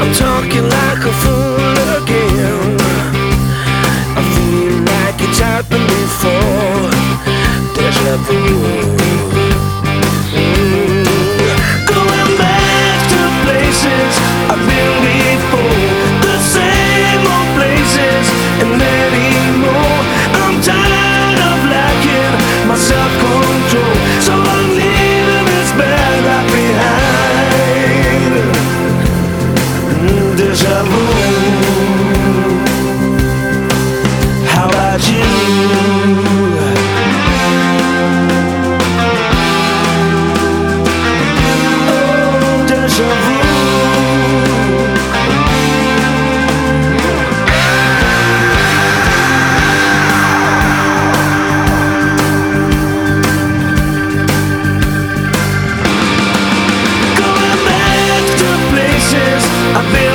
I'm talking like a fool again. I feel like it's happened before. Deja vu. Going back to places I've been before, the same old places and many more. I'm tired of lacking my self-control, so I'm leaving this bad life behind. Deja vu. How about you? Oh, deja vu. Going back to places I've been